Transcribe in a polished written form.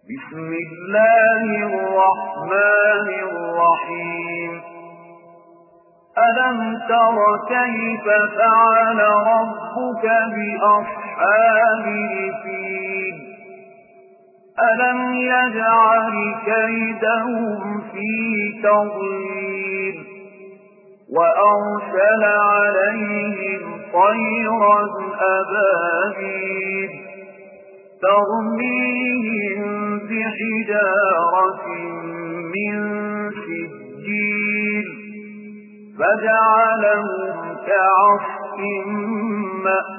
بسم الله الرحمن الرحيم ألم تر كيف فعل ربك بأصحاب الفيل ألم يجعل كيدهم في تضليل وأرسل عليهم طيرا أبابيل ترميهم بحجارة من سجيل فجعلهم كعصف مأكول